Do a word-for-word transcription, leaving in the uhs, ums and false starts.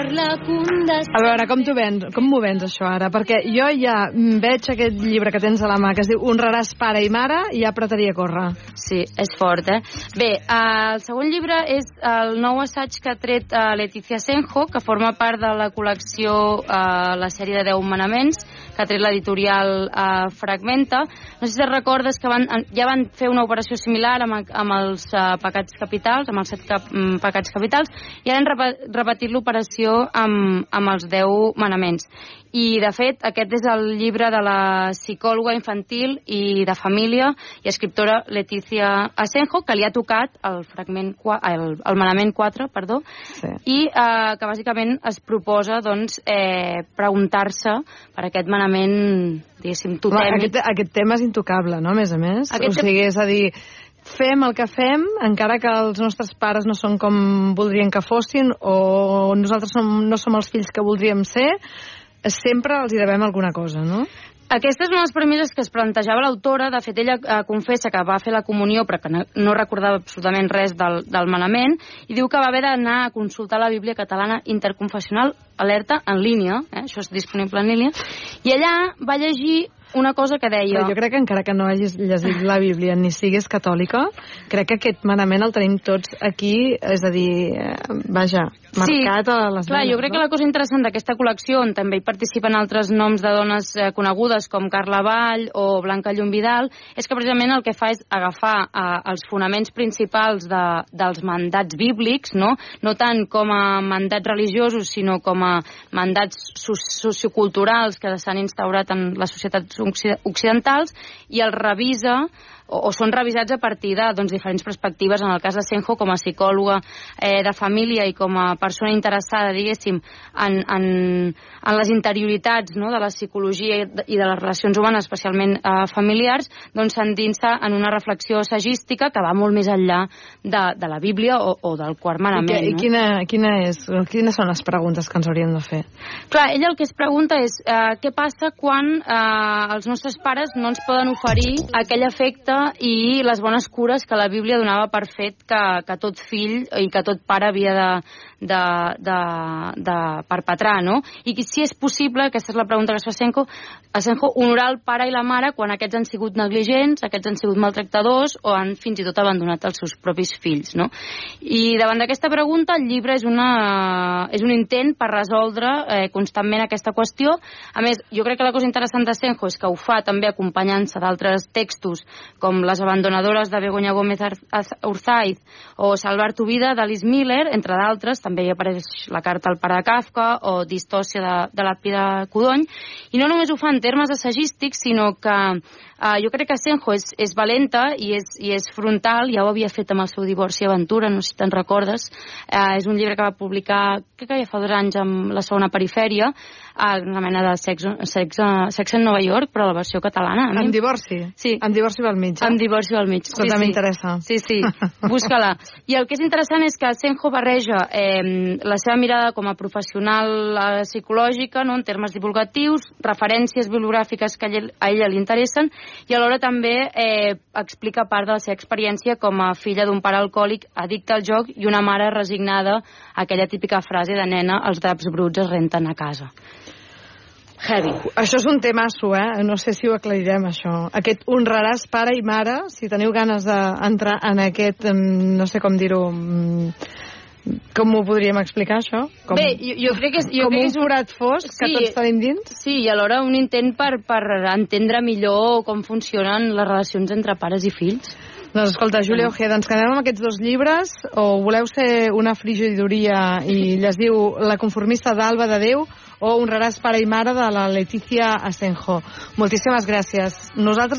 A veure, com t'ho vens, com m'ho vens això ara? Perquè jo ja veig aquest llibre que tens a la mà que es diu Honraràs pare i mare i ja apretaria a córrer. Sí, és fort, eh? Bé, el segon llibre és el nou assaig que ha tret Leticia Asenjo, que forma part de la col·lecció, la sèrie de deu manaments, que ha tret l'editorial Fragmenta. No sé si te'n recordes que van, ja van fer una operació similar amb, amb els uh, pecats capitals, amb els set cap, um, pecats capitals, i ara han rep repetit l'operació amb, amb els deu manaments. I, de fet, aquest és el llibre de la psicòloga infantil i de família i escriptora Leticia Asenjo, que li ha tocat el, fragment, el, el manament quatre, perdó, sí. I eh, que bàsicament es proposa doncs, eh, preguntar-se per aquest manament, diguéssim, totèmic. Aquest, aquest tema és intocable, no?, a més a més. Aquest o sigui, és a dir, fem el que fem, encara que els nostres pares no són com voldrien que fossin o nosaltres som, no som els fills que voldríem ser, sempre els hi devem alguna cosa, no? Aquesta és una de les premisses que es plantejava l'autora. De fet, ella eh, confessa que va fer la comunió però que no, no recordava absolutament res del, del manament i diu que va haver d'anar a consultar la Bíblia catalana interconfessional, alerta, en línia, eh? Això és disponible en línia, i allà va llegir una cosa que deia... Però jo crec que encara que no hagis llegit la Bíblia ni siguis catòlica, crec que aquest manament el tenim tots aquí, és a dir, vaja, marcat sí, a les clar, dones. Jo crec no? que la cosa interessant d'aquesta col·lecció, on també hi participen altres noms de dones eh, conegudes com Carla Vall o Blanca Llum Vidal, és que precisament el que fa és agafar eh, els fonaments principals de, dels mandats bíblics, no? No tant com a mandats religiosos, sinó com a mandats socioculturals que s'han instaurat en les societats occidentals, i els revisa o, o són revisats a partir de doncs, diferents perspectives. En el cas de Asenjo, com a psicòloga eh, de família i com a persona interessada, diguéssim, en, en, en les interioritats, no?, de la psicologia i de les relacions humanes, especialment eh, familiars, doncs s'endinsa en una reflexió assagística que va molt més enllà de, de la Bíblia o, o del quart manament. I, que, i quina, quina és, quines són les preguntes que ens hauríem de fer? Clar, ella el que es pregunta és eh, què passa quan eh, els nostres pares no ens poden oferir aquell afecte i les bones cures que la Bíblia donava per fet que, que tot fill i que tot pare havia de, de, de, de perpetrar, no? I si és possible, aquesta és la pregunta que es fa Asenjo, Asenjo, honorar el pare i la mare quan aquests han sigut negligents, aquests han sigut maltractadors o han fins i tot abandonat els seus propis fills, no? I davant d'aquesta pregunta el llibre és, una, és un intent per resoldre eh, constantment aquesta qüestió. A més, jo crec que la cosa interessant d'Asenjo és que ho fa també acompanyant-se d'altres textos com Les abandonadores de Begoña Gómez Urzaiz o Salvar tu vida d'Alice Miller, entre d'altres. També hi apareix La carta al pare de Kafka o Distòcia de, de la Pida Codony. I no només ho fa en termes assagístics, sinó que Uh, jo crec que Asenjo és, és valenta i és, i és frontal, ja ho havia fet amb el seu Divorci i aventura, no sé si te'n recordes. Uh, és un llibre que va publicar, crec que ja fa dos anys, amb La segona perifèria, uh, una mena de sexe, sexe, sexe en Nova York, però la versió catalana. Amb Divorci? Sí. Amb Divorci al mig, eh? Amb Divorci al mig, Escolta, sí, m'interessa. Sí, sí, busca-la. I el que és interessant és que Asenjo barreja eh, la seva mirada com a professional eh, psicològica, no?, en termes divulgatius, referències bibliogràfiques que a ella, a ella li interessen, i alhora també eh, explica part de la seva experiència com a filla d'un pare alcohòlic addicte al joc i una mare resignada a aquella típica frase de nena, els draps bruts es renten a casa. Heavy. Això és un temasso, eh? No sé si ho aclarirem, això. Aquest honraràs pare i mare, si teniu ganes d'entrar en aquest, no sé com dir-ho, com ho podríem explicar, això? Com, Bé, jo, jo crec que és, jo com crec un que és un forat fosc sí, que tots tenim dins? Sí, i alhora un intent per, per entendre millor com funcionen les relacions entre pares i fills. Doncs escolta, Júlia Ojeda, ens quedem amb aquests dos llibres, o voleu ser una frigidoria i llegiu La conformista d'Alba de Déu o Honraràs pare i mare de la Leticia Asenjo. Moltíssimes gràcies. Nosaltres